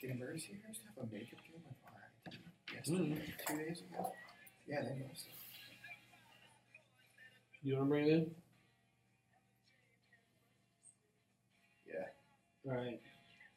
Did Mercyhurst have a makeup game with RIT yesterday, 2 days ago? Yeah, they must have. You want to bring it in? Yeah. All right.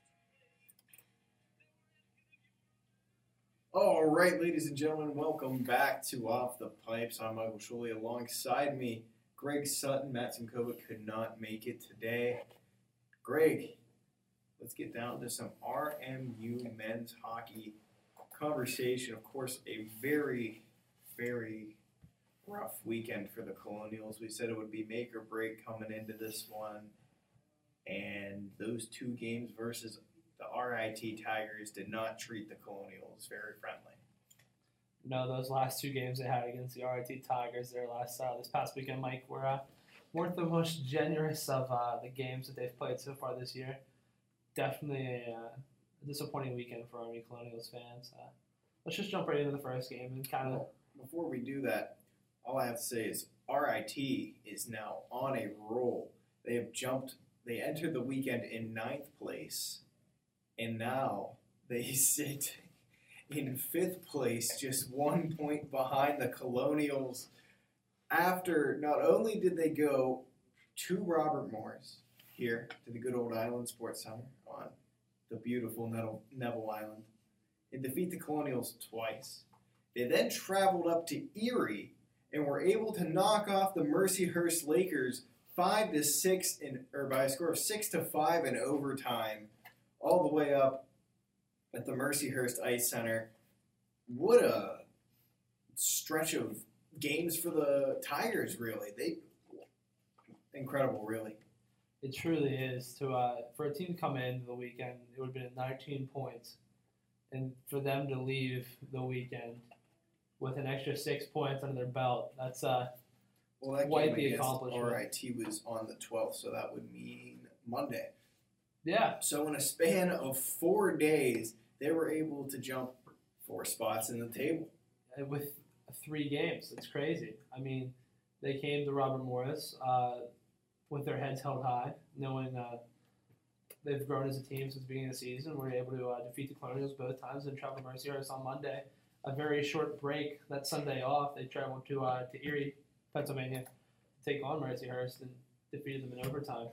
All right, ladies and gentlemen, welcome back to Off the Pipes. I'm Michael Schuley. Alongside me, Greg Sutton. Matt Simkovic could not make it today. Greg, let's get down to some RMU men's hockey conversation. Of course, a very, very rough weekend for the Colonials. We said it would be make or break coming into this one. And those two games versus the RIT Tigers did not treat the Colonials very friendly. No, those last two games they had against the RIT Tigers, this past weekend, Mike, weren't the most generous of the games that they've played so far this year. Definitely a disappointing weekend for Army Colonials fans. Let's just jump right into the first game and kind of. Before we do that, all I have to say is RIT is now on a roll. They entered the weekend in 9th place, and now they sit in 5th place, just 1 point behind the Colonials. After not only did they go to Robert Morris here to the good old Island Sports Center on the beautiful Neville Island and defeat the Colonials twice, they then traveled up to Erie and were able to knock off the Mercyhurst Lakers 5-6 by a score of 6-5 in overtime, all the way up at the Mercyhurst Ice Center. What a stretch of games for the Tigers, really. Incredible, really. It truly is. For a team to come into the weekend, it would have been 19 points. And for them to leave the weekend with an extra 6 points under their belt, that's quite the accomplishment. RIT was on the 12th, so that would mean Monday. Yeah. So in a span of 4 days, they were able to jump 4 spots in the table. With 3 games. It's crazy. I mean, they came to Robert Morris with their heads held high, knowing they've grown as a team since the beginning of the season. We're able to defeat the Colonials both times and travel to Mercyhurst on Monday. A very short break. That Sunday off, they traveled to Erie, Pennsylvania, to take on Mercyhurst and defeated them in overtime.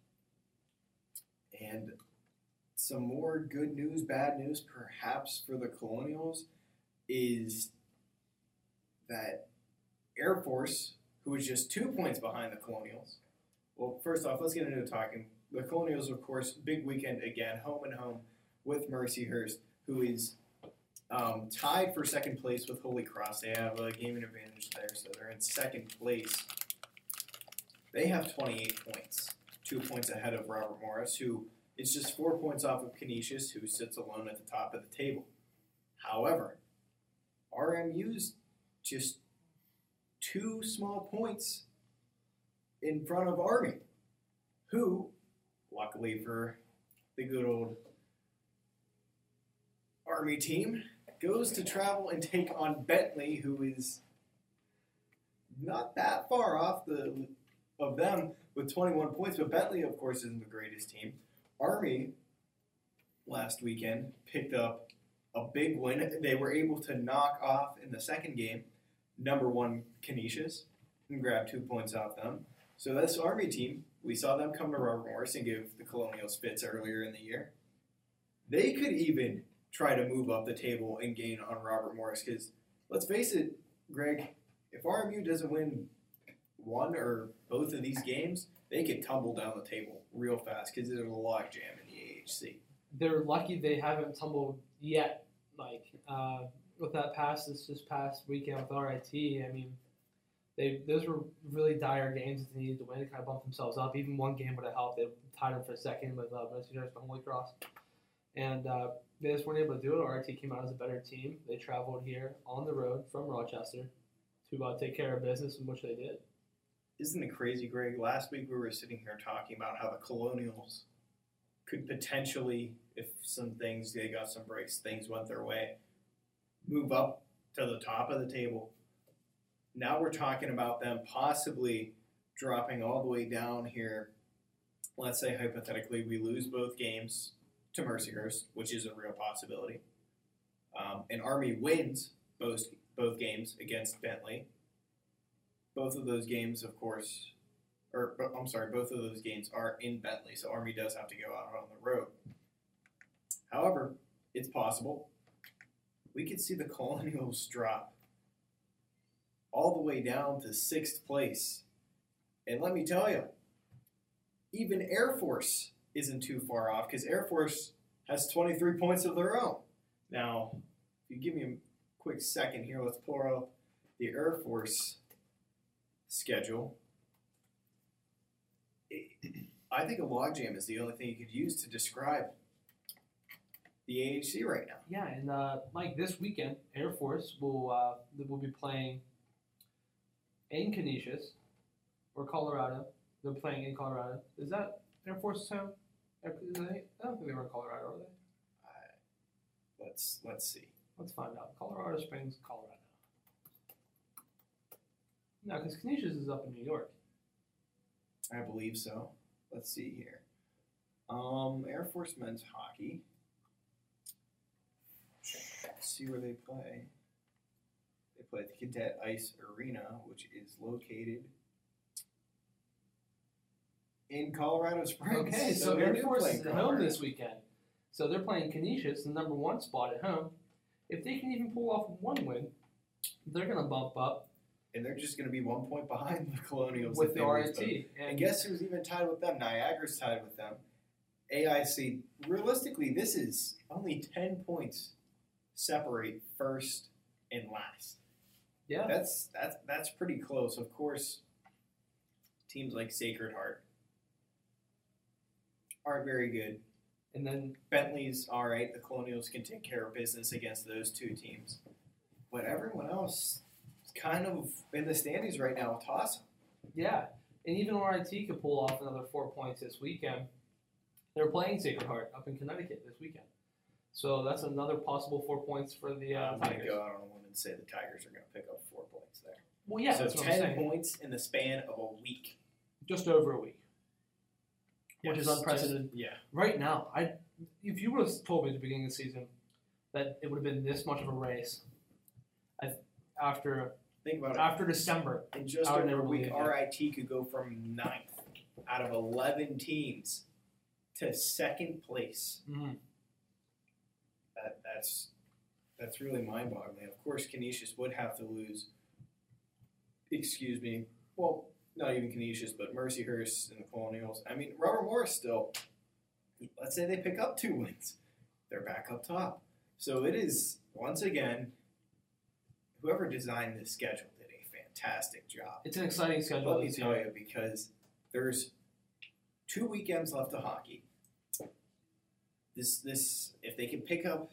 And some more good news, bad news, perhaps for the Colonials, is that Air Force, who was just 2 points behind the Colonials. Well, first off, let's get into talking. The Colonials, of course, big weekend again, home and home with Mercyhurst, who is tied for second place with Holy Cross. They have a gaming advantage there, so they're in second place. They have 28 points, 2 points ahead of Robert Morris, who is just 4 points off of Canisius, who sits alone at the top of the table. However, RMU's just 2 small points in front of Army, who, luckily for the good old Army team, goes to travel and take on Bentley, who is not that far off of them with 21 points. But Bentley, of course, isn't the greatest team. Army, last weekend, picked up a big win. They were able to knock off, in the second game, number 1 Canisius and grab 2 points off them. So this Army team, we saw them come to Robert Morris and give the Colonials fits earlier in the year. They could even try to move up the table and gain on Robert Morris, because let's face it, Greg, if RMU doesn't win one or both of these games, they could tumble down the table real fast because there's a logjam in the AHC. They're lucky they haven't tumbled yet, Mike. With that this past weekend with RIT, I mean, those were really dire games that they needed to win to kind of bump themselves up. Even one game would have helped. They tied them for a second with Mercyhurst and Holy Cross. And they just weren't able to do it. RIT came out as a better team. They traveled here on the road from Rochester to take care of business, in which they did. Isn't it crazy, Greg? Last week we were sitting here talking about how the Colonials could potentially, if they got some breaks, things went their way, move up to the top of the table. Now we're talking about them possibly dropping all the way down here. Let's say, hypothetically, we lose both games to Mercyhurst, which is a real possibility. And Army wins both games against Bentley. Both of those games, of course, both of those games are in Bentley, so Army does have to go out on the road. However, it's possible we could see the Colonials drop all the way down to 6th place. And let me tell you, even Air Force isn't too far off because Air Force has 23 points of their own. Now, if you give me a quick second here, let's pull up the Air Force schedule. I think a logjam is the only thing you could use to describe the AHC right now. Yeah, and Mike, this weekend, Air Force will be playing in Canisius or Colorado. They're playing in Colorado. Is that Air Force's home? I don't think they were in Colorado, are they? Let's see. Let's find out. Colorado Springs, Colorado. No, because Canisius is up in New York. I believe so. Let's see here. Air Force men's hockey. Let's see where they play. They play at the Cadet Ice Arena, which is located in Colorado Springs. Okay, so Air Force is at home this weekend. So they're playing Canisius, the number 1 spot at home. If they can even pull off one win, they're going to bump up. And they're just going to be 1 point behind the Colonials. With the RIT. And guess who's even tied with them? Niagara's tied with them. AIC, realistically, this is only 10 points separate first and last. Yeah. That's pretty close. Of course, teams like Sacred Heart aren't very good. And then Bentley's all right. The Colonials can take care of business against those two teams. But everyone else is kind of in the standings right now with toss-up. Yeah. And even RIT could pull off another 4 points this weekend. They're playing Sacred Heart up in Connecticut this weekend. So that's another possible 4 points for the I'm going to Tigers. go out on a limb and say the Tigers are going to pick up 4 points there. Well, yeah, so that's what I'm 10 saying. points in the span of a week. Just over a week. Which Yes, is unprecedented. Yeah. Right now, if you would have told me at the beginning of the season that it would have been this much of a race after Think about it. after December, In just I would over never a week, believe it. RIT could go from 9th out of 11 teams to 2nd place. mhm. That's really mind-boggling. Of course, Canisius would have to lose. Excuse me. Well, not even Canisius, but Mercyhurst and the Colonials. I mean, Robert Morris still. Let's say they pick up 2 wins, they're back up top. So it is once again. Whoever designed this schedule did a fantastic job. It's an exciting schedule. Let me this tell year. you, because there's 2 weekends left of hockey. This if they can pick up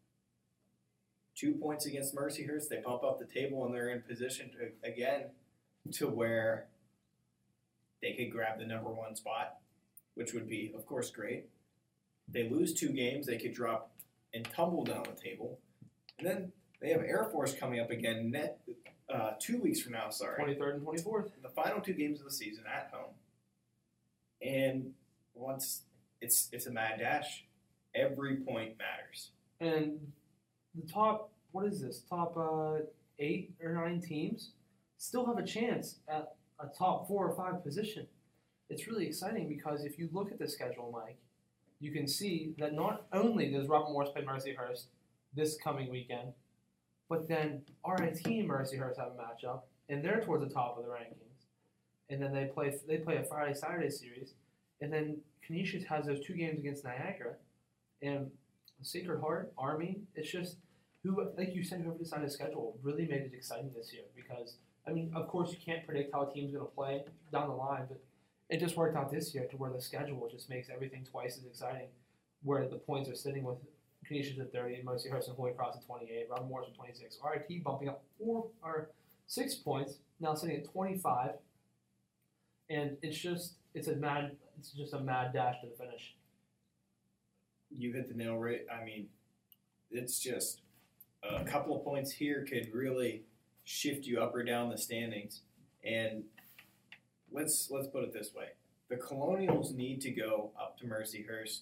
2 points against Mercyhurst, they bump up the table and they're in position to where they could grab the number 1 spot, which would be, of course, great. They lose 2 games, they could drop and tumble down the table, and then they have Air Force coming up again 2 weeks from now. 23rd and 24th. The final 2 games of the season at home, and once it's a mad dash, every point matters. And the top, what is this? Top 8 or 9 teams still have a chance at a top 4 or 5 position. It's really exciting because if you look at the schedule, Mike, you can see that not only does Robert Morris play Mercyhurst this coming weekend, but then RIT and Mercyhurst have a matchup, and they're towards the top of the rankings. And then they play a Friday-Saturday series, and then Canisius has those 2 games against Niagara, and Sacred Heart, Army. It's just like you said, whoever decided the schedule really made it exciting this year because, I mean, of course you can't predict how a team's going to play down the line, but it just worked out this year to where the schedule just makes everything twice as exciting, where the points are sitting with Canisius at 30, Mercyhurst and Holy Cross at 28, Robert Morris at 26, RIT bumping up 6 points, now sitting at 25, and it's just a mad dash to the finish. You hit the nail right. I mean, it's just a couple of points here could really shift you up or down the standings. And let's put it this way: the Colonials need to go up to Mercyhurst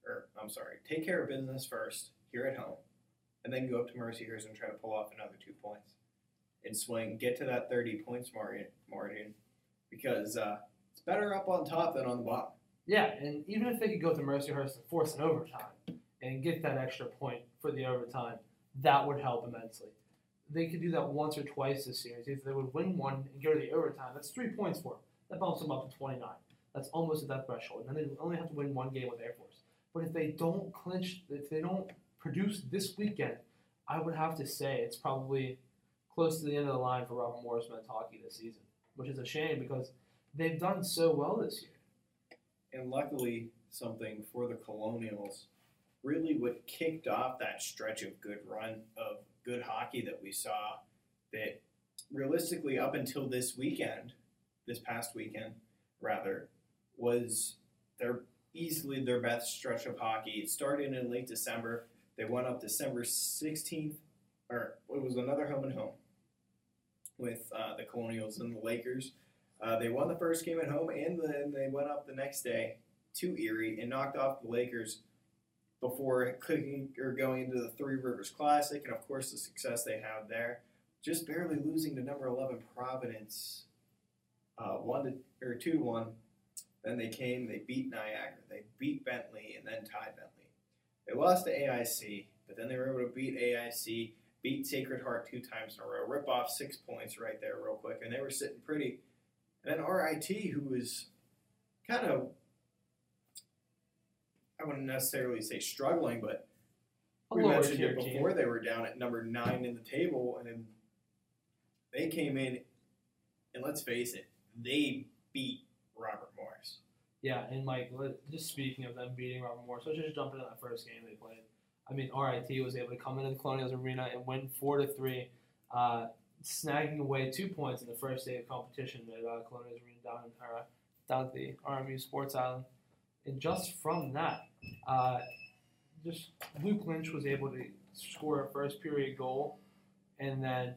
take care of business first here at home, and then go up to Mercyhurst and try to pull off another 2 points and swing, get to that 30 points margin because it's better up on top than on the bottom. Yeah, and even if they could go to Mercyhurst and force an overtime and get that extra point for the overtime, that would help immensely. They could do that once or twice this series. If they would win one and go to the overtime, that's 3 points for them. That bumps them up to 29. That's almost at that threshold. And then they only have to win one game with Air Force. But if they don't clinch, if they don't produce this weekend, I would have to say it's probably close to the end of the line for Robert Morris men's hockey this season, which is a shame because they've done so well this year. And luckily, something for the Colonials, really what kicked off that stretch of good run of good hockey that we saw, that realistically up until this past weekend, was easily their best stretch of hockey. It started in late December. They went up December 16th, or it was another home and home with the Colonials and the Lakers. They won the first game at home, and then they went up the next day to Erie and knocked off the Lakers before going into the Three Rivers Classic, and of course the success they have there. Just barely losing to number 11 Providence, 2-1. Then they beat Niagara, they beat Bentley, and then tied Bentley. They lost to AIC, but then they were able to beat AIC, beat Sacred Heart 2 times in a row, rip off 6 points right there real quick, and they were sitting pretty. And then RIT, who was kind of, I wouldn't necessarily say struggling, but we mentioned it before, they were down at number 9 in the table, and then they came in, and let's face it, they beat Robert Morris. Yeah, and Mike, just speaking of them beating Robert Morris, let's just jump into that first game they played. I mean, RIT was able to come into the Colonials Arena and win 4-3, snagging away 2 points in the first day of competition at Colonials Arena down at the RMU Sports Island. And just from that, just Luke Lynch was able to score a first period goal, and then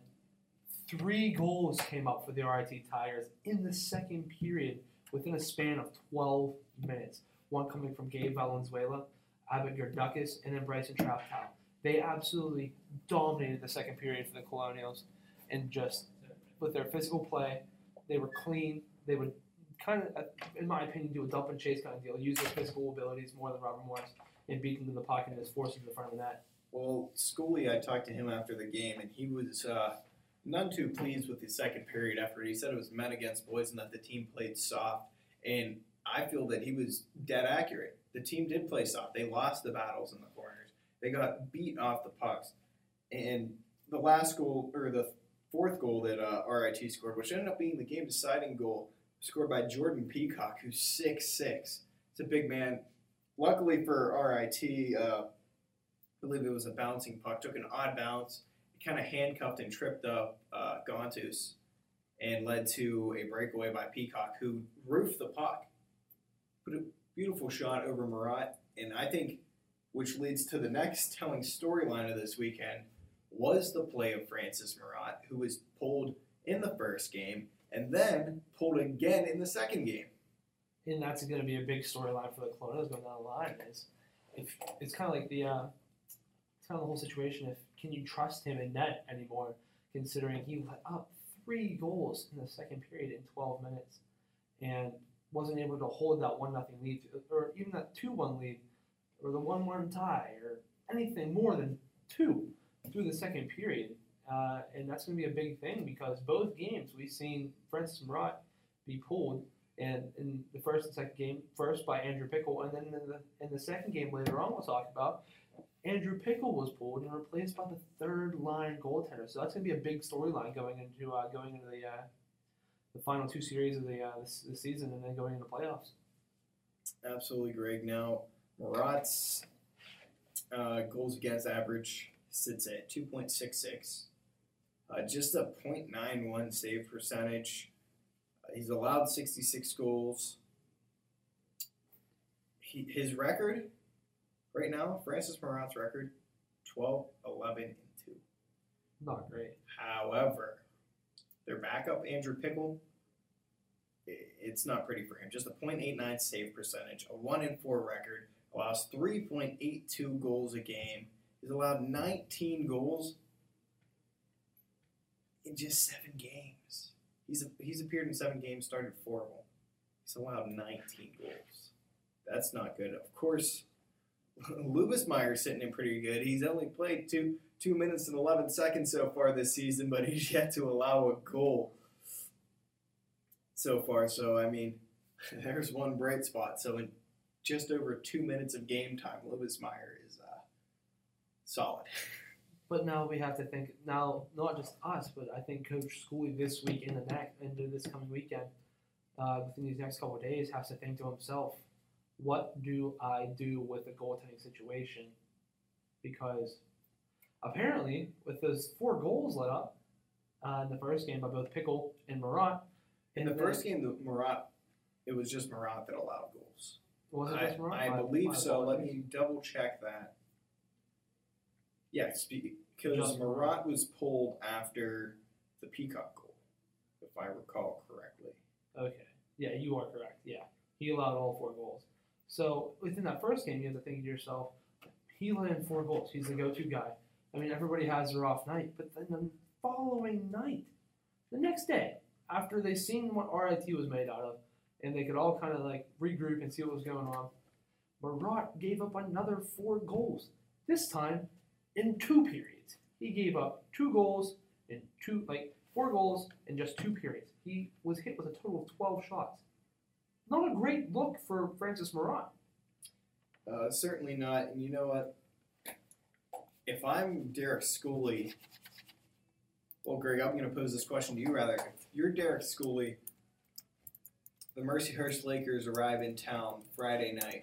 3 goals came up for the RIT Tigers in the second period within a span of 12 minutes. One coming from Gabe Valenzuela, Abbott Gerdukis, and then Bryson Traptow. They absolutely dominated the second period for the Colonials, and just with their physical play, they were clean. They would kind of, in my opinion, do a dump and chase kind of deal, use their physical abilities more than Robert Morris, and beat them to the pocket and just force them to the front of the net. Well, Scully, I talked to him after the game, and he was none too pleased with the second period effort. He said it was men against boys and that the team played soft, and I feel that he was dead accurate. The team did play soft. They lost the battles in the corners. They got beat off the pucks. And the last goal, or the fourth goal that RIT scored, which ended up being the game-deciding goal, scored by Jordan Peacock, who's 6'6". It's a big man. Luckily for RIT, I believe it was a bouncing puck, took an odd bounce. It kind of handcuffed and tripped up Gontus and led to a breakaway by Peacock, who roofed the puck. Put a beautiful shot over Murat, and I think, which leads to the next telling storyline of this weekend, was the play of Francis Murat, who was pulled in the first game and then pulled again in the second game. And that's going to be a big storyline for the Colonials going down the line. It's kind of like the whole situation. Can you trust him in net anymore, considering he let up 3 goals in the second period in 12 minutes and wasn't able to hold that 1-0 lead, or even that 2-1 lead, or the 1-1 tie, or anything more than 2 through the second period. And that's going to be a big thing because both games we've seen Francis Murat be pulled, and in the first and second game, first by Andrew Pickle, and then in the second game later on we'll talk about, Andrew Pickle was pulled and replaced by the third-line goaltender. So that's going to be a big storyline going into the final 2 series of the season and then going into the playoffs. Absolutely, Greg. Now, Murat's goals against average sits at 2.66. Just a .91 save percentage. He's allowed 66 goals. His record right now, Francis Murat's record, 12-11-2. Not great. However, their backup, Andrew Pickle, it's not pretty for him. Just a .89 save percentage, a 1-4 record, allows 3.82 goals a game. He's allowed 19 goals in just 7 games. He's appeared in 7 games, started 4 of them. He's allowed 19 goals. That's not good. Of course, Lubasmeyer's sitting in pretty good. He's only played 2 minutes and 11 seconds so far this season, but he's yet to allow a goal so far. So, I mean, there's one bright spot. So, in just over 2 minutes of game time, Lubasmeyer is solid. But now we have to think, now, not just us, but I think Coach Schooley this week and into this coming weekend, within these next couple of days, has to think to himself, what do I do with the goaltending situation? Because apparently, with those 4 goals let up in the first game by both Pickle and Marat. In the first game, it was just Marat that allowed goals. Was it just Marat? I believe so. Let me double check that. Yes, because Marat was pulled after the Peacock goal, if I recall correctly. Okay. Yeah, you are correct. Yeah. He allowed all 4 goals. So within that first game, you have to think to yourself, he let in 4 goals. He's the go-to guy. I mean, everybody has their off night. But then the following night, the next day, after they seen what RIT was made out of, and they could all kind of like regroup and see what was going on, Marat gave up another 4 goals. This time, in 2 periods. He gave up 2 goals in 4 goals in just 2 periods. He was hit with a total of 12 shots. Not a great look for Francis Marat. Certainly not. And you know what? If I'm Derek Schooley, well, Greg, I'm going to pose this question to you rather. If you're Derek Schooley, the Mercyhurst Lakers arrive in town Friday night.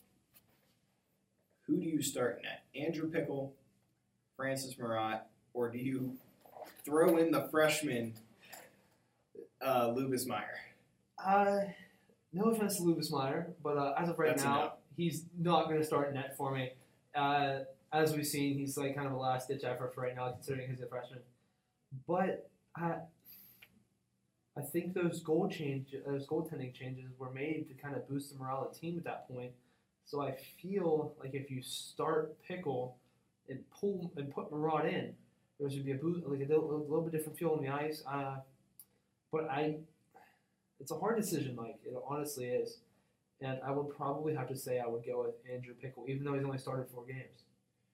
Who do you start net? Andrew Pickle, Francis Marat, or do you throw in the freshman Lubasmeyer? No offense to Lubasmeyer, but as of right now, he's not going to start net for me. As we've seen, he's like kind of a last-ditch effort for right now, considering he's a freshman. But I think those goaltending changes were made to kind of boost the morale of the team at that point. So I feel like if you start Pickle and put Marat in, there should be a little bit different feel on the ice. But it's a hard decision, Mike. It honestly is. And I would probably have to say I would go with Andrew Pickle, even though he's only started 4 games.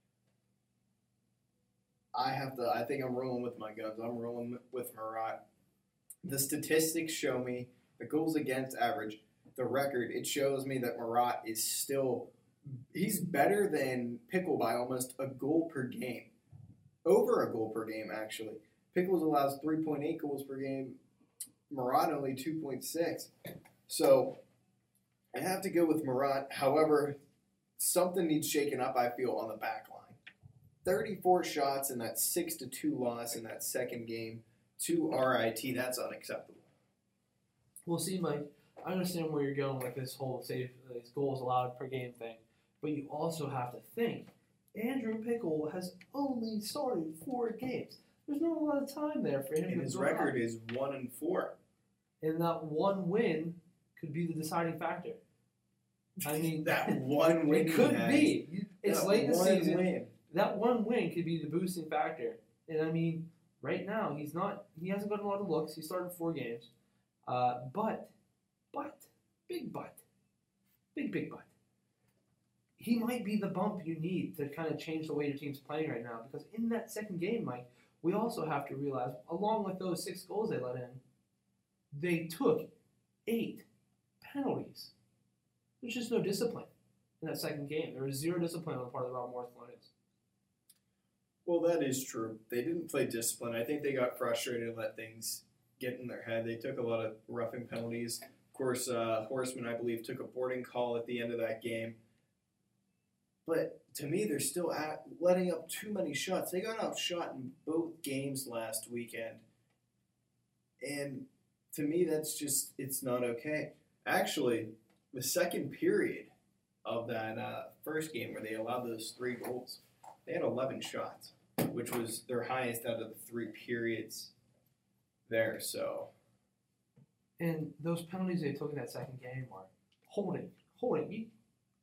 I think I'm rolling with my guns. I'm rolling with Marat. The statistics show me the goals against average, the record, it shows me that Marat is still, he's better than Pickle by almost a goal per game. Over a goal per game, actually. Pickles allows 3.8 goals per game. Marat only 2.6. So I have to go with Marat. However, something needs shaken up, I feel, on the back line. 34 shots in that 6-2 loss in that second game to RIT. That's unacceptable. Well, see, Mike, I understand where you're going with this whole these goals allowed per game thing, but you also have to think Andrew Pickle has only started 4 games. There's not a lot of time there for him to And his record is 1-4. And that one win could be the deciding factor. I mean, that one win it could be. It's late in the season. Win. That one win could be the boosting factor. And I mean, right now he hasn't gotten a lot of looks. He started 4 games, but big but, he might be the bump you need to kind of change the way your team's playing right now. Because in that second game, Mike, we also have to realize, along with those 6 goals they let in, they took 8 penalties. There's just no discipline in that second game. There was 0 discipline on the part of the Rob Morris Lions. Well, that is true. They didn't play discipline. I think they got frustrated and let things get in their head. They took a lot of roughing penalties. Of course, Horseman, I believe, took a boarding call at the end of that game. But to me, they're still letting up too many shots. They got outshot in both games last weekend. And to me, that's just, it's not okay. Actually, the second period of that first game where they allowed those 3 goals, they had 11 shots, which was their highest out of the 3 periods there. So, and those penalties they took in that second game were holding.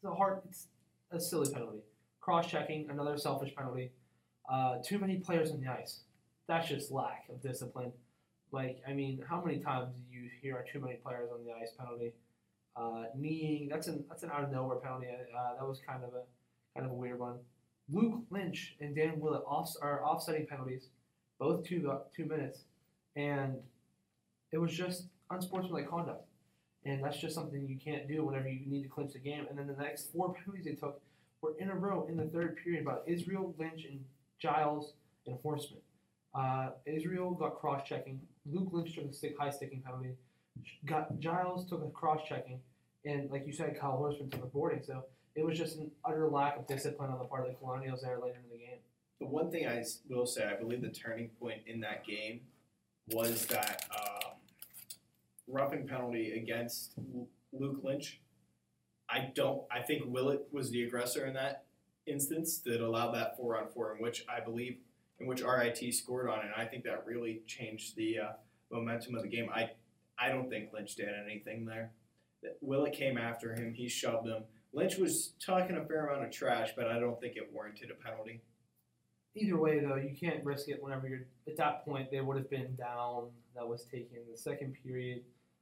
It's a silly penalty. Cross-checking, another selfish penalty. Too many players on the ice. That's just lack of discipline. Like, I mean, how many times do you hear too many players on the ice penalty? Kneeing, that's an out of nowhere penalty. That was kind of a weird one. Luke Lynch and Dan Willett are offsetting penalties, both 2 minutes, and it was just unsportsmanlike conduct. And that's just something you can't do whenever you need to clinch the game. And then the next 4 penalties they took were in a row in the third period by Israel, Lynch, and Giles and Horseman. Israel got cross-checking. Luke Lynch took a high sticking penalty. Giles took a cross-checking. And like you said, Kyle Horseman took a boarding. So it was just an utter lack of discipline on the part of the Colonials there later in the game. The one thing I will say, I believe the turning point in that game was that roughing penalty against Luke Lynch. I think Willett was the aggressor in that instance that allowed that 4-on-4 in which RIT scored on it. And I think that really changed the momentum of the game. I don't think Lynch did anything there. Willett came after him. He shoved him. Lynch was talking a fair amount of trash, but I don't think it warranted a penalty. Either way, though, you can't risk it whenever you're at that point. They would have been down. That was taken in the second period,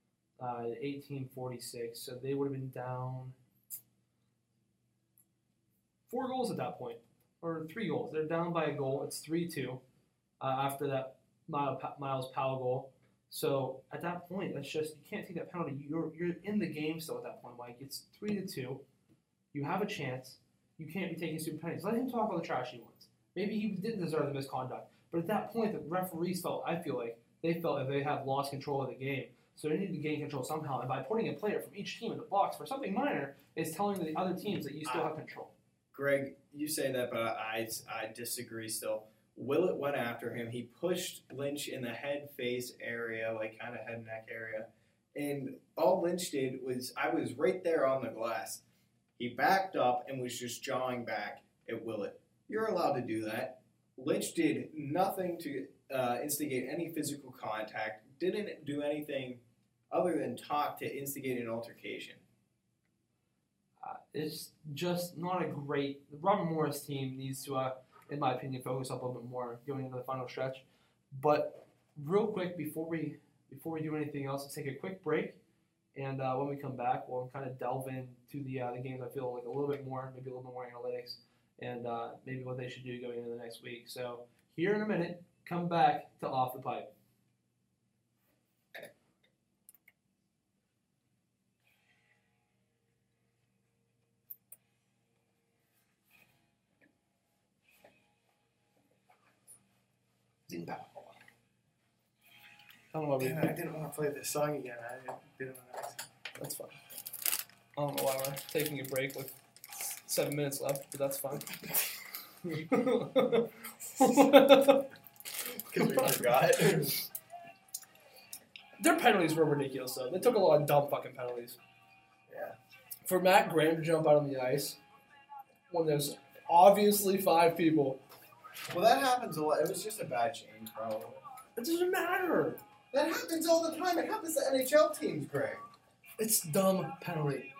18-46. So they would have been down 4 goals at that point, or 3 goals. They're down by a goal. It's 3-2 after that Miles Powell goal. So at that point, that's just you can't take that penalty. You're in the game still at that point, Mike. It's 3-2. You have a chance. You can't be taking stupid penalties. Let him talk all the trash he wants. Maybe he didn't deserve the misconduct. But at that point, the referees I feel like they felt that they have lost control of the game. So they needed to gain control somehow. And by putting a player from each team in the box for something minor is telling the other teams that you still have control. Greg, you say that, but I disagree still. Willett went after him. He pushed Lynch in the head face area, like kind of head neck area. And all Lynch did was, I was right there on the glass. He backed up and was just jawing back at Willett. You're allowed to do that. Lynch did nothing to instigate any physical contact, didn't do anything other than talk to instigate an altercation. It's just not a great... The Robert Morris team needs to, in my opinion, focus up a little bit more going into the final stretch. But real quick, before we do anything else, let's take a quick break. And when we come back, we'll kind of delve into the games I feel like a little bit more, maybe a little bit more analytics, and maybe what they should do going into the next week. So here in a minute, come back to Off the Pipe. I don't know why I didn't want to play this song again. I didn't want to. That's fine. I don't know why we're taking a break with 7 minutes left, but that's fine. Because we forgot. Their penalties were ridiculous, though. They took a lot of dumb fucking penalties. Yeah. For Matt Graham to jump out on the ice when there's obviously 5 people. Well, that happens a lot. It was just a bad change, probably. It doesn't matter. That happens all the time. It happens to NHL teams, Greg. It's dumb penalty.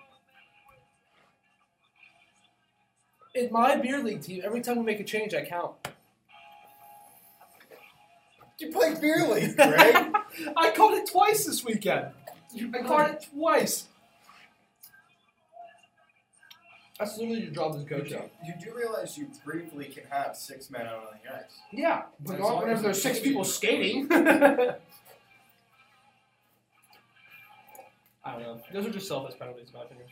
In my beer league team, every time we make a change, I count. You play beer league, Greg. I caught it twice this weekend. I caught it twice. That's literally your job as a coach. You do realize you briefly can have 6 men out on the ice. Yeah, but As not long whenever as there's it's 6 people easy. skating. I don't know. Those are just selfish penalties, in my opinion.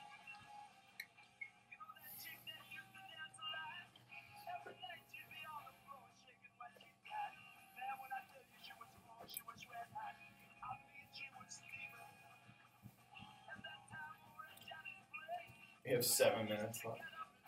We have 7 minutes left.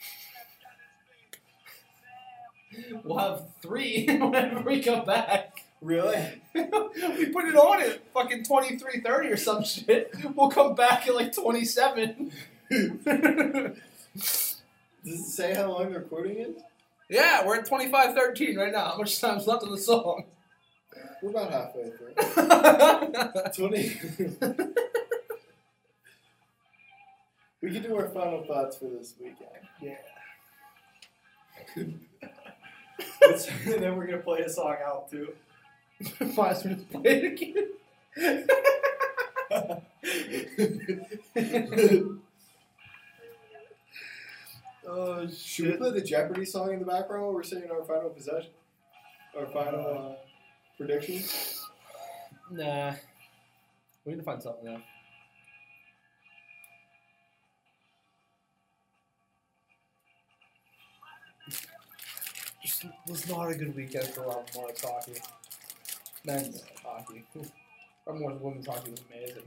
We'll have 3 whenever we come back. Really? We put it on at fucking 23:30 or some shit. We'll come back at like 27. Does it say how long the recording is? Yeah, we're at 25:13 right now. How much time's left on the song? We're about halfway through. 20. We can do our final thoughts for this weekend. Yeah. And then we're gonna play a song out too. Might as well just play it again. Oh Should we shit. play the Jeopardy song in the background while we're saying our final possession? Our final prediction? Nah. We need to find something now. Just was not a good weekend for Rob Morris hockey. Men's hockey. Rob Morris women's hockey was amazing.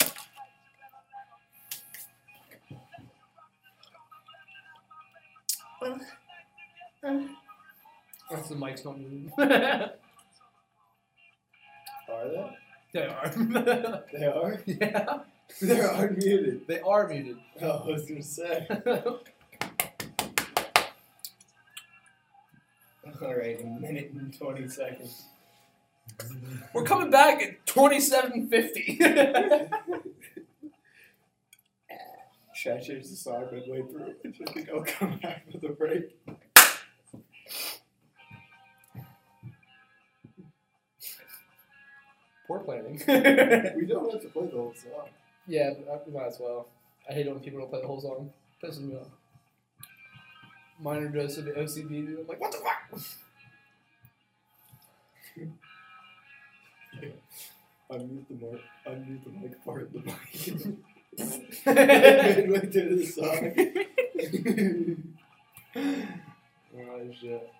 That's the mic's not moving. Are they? They are. They are? Yeah. They're unmuted. They are muted. Oh, I was gonna say. Alright, a minute and 20 seconds. We're coming back at 27:50. Should I change the song midway through? I just think I'll come back with a break. Poor planning. We don't have to play the whole song. Yeah, but we might as well. I hate it when people don't play the whole song. Pisses me off. Minor dose of OCD, dude. I'm like, what the fuck? Unmute the mic part of the mic. Midway through the song. Oh, shit.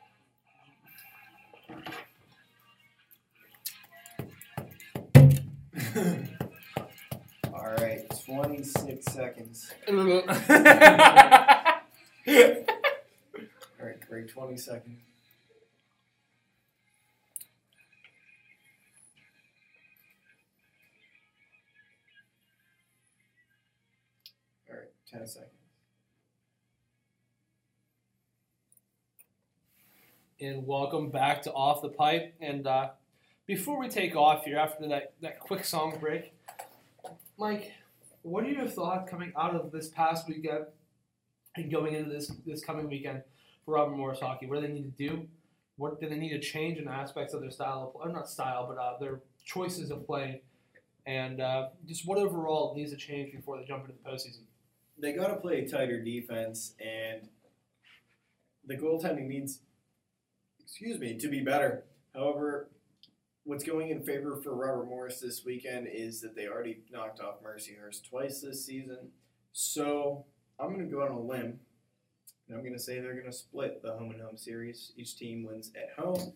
Alright, 26 seconds. Alright, Greg, 20 seconds. Alright, 10 seconds. And welcome back to Off the Pipe. And before we take off here, after that quick song break, Mike, what are your thoughts coming out of this past weekend and going into this coming weekend for Robert Morris hockey? What do they need to do? What do they need to change in aspects of their style of play? Or not style, but their choices of playing, and just what overall needs to change before they jump into the postseason? They got to play a tighter defense, and the goaltending needs, to be better. However, what's going in favor for Robert Morris this weekend is that they already knocked off Mercyhurst twice this season. So I'm going to go on a limb, and I'm going to say they're going to split the home and home series. Each team wins at home,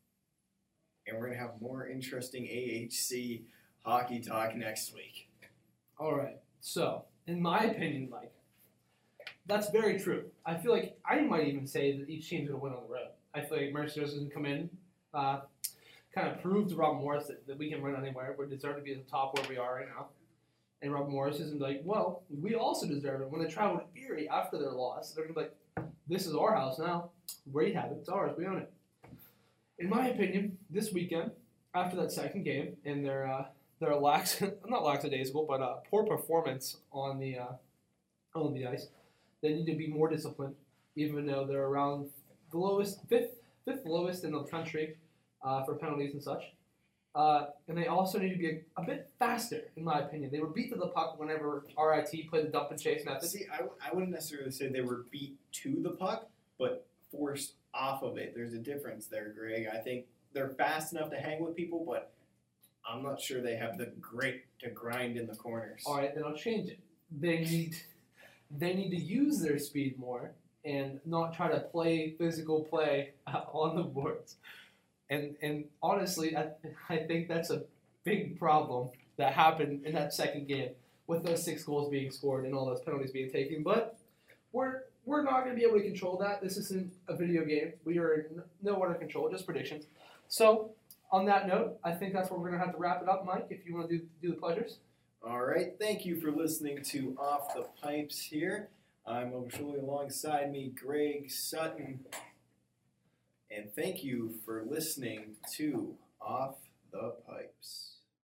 and we're going to have more interesting AHC hockey talk next week. All right. So, in my opinion, Mike, that's very true. I feel like I might even say that each team's going to win on the road. I feel like Mercyhurst is going to come in, kind of prove to Rob Morris that we can run anywhere. We deserve to be at the top where we are right now. And Rob Morris isn't like, well, we also deserve it. When they travel to Erie after their loss, they're going to be like, this is our house now. Where you have it, it's ours. We own it. In my opinion, this weekend, after that second game and their not lackadaisical, but poor performance on the ice, they need to be more disciplined, even though they're around the lowest, fifth lowest in the country for penalties and such. And they also need to be a bit faster, in my opinion. They were beat to the puck whenever RIT played the dump and chase method. See, I wouldn't necessarily say they were beat to the puck, but forced off of it. There's a difference there, Greg. I think they're fast enough to hang with people, but I'm not sure they have the grit to grind in the corners. All right, then I'll change it. They need to use their speed more and not try to play physical play on the boards. And honestly, I think that's a big problem that happened in that second game with those 6 goals being scored and all those penalties being taken. But we're not going to be able to control that. This isn't a video game. We are no under control, just predictions. So on that note, I think that's where we're going to have to wrap it up, Mike, if you want to do the pleasures. All right. Thank you for listening to Off the Pipes here. I'm Oshuli, alongside me, Greg Sutton. And thank you for listening to Off the Pipes.